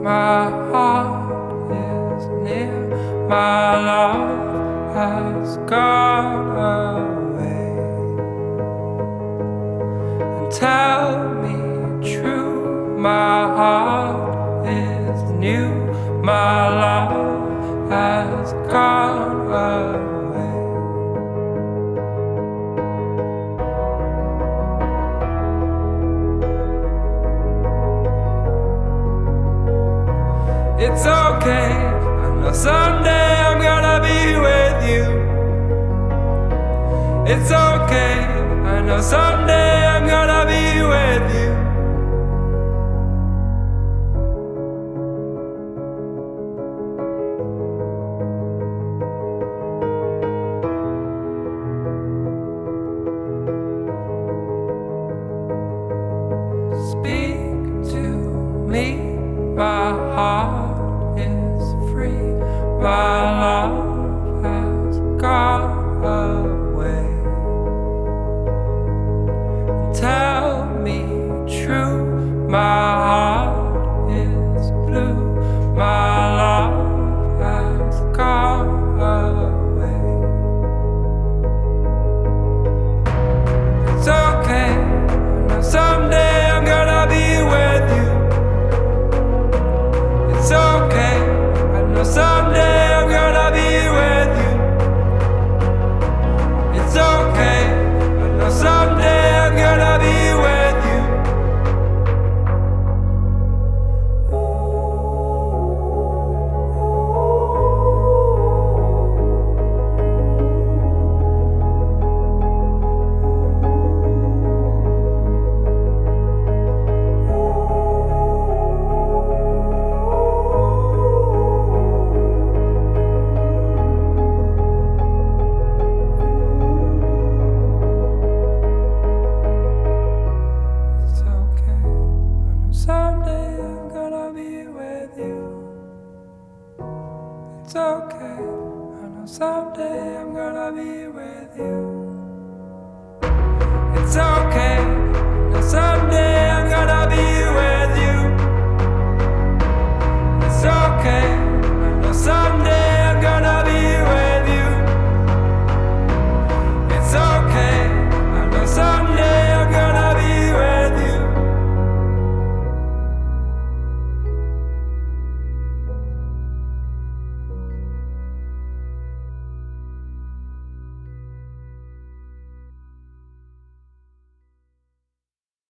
My heart is near, my love has gone away. And tell me true, my heart is new, my love has gone away. It's okay, I know someday I'm gonna be with you. It's okay, I know someday I'm gonna be with you. Speak to me, my heart is free, my love has gone away. Tell me true, my heart is blue, my love has gone away. It's okay, I know someday I'm gonna be with you. It's okay, I know someday I'm gonna be with you. It's okay, I know someday I'm gonna be with you. Someday I'm gonna be with you. It's okay, I know someday I'm gonna be with you. It's okay, I know someday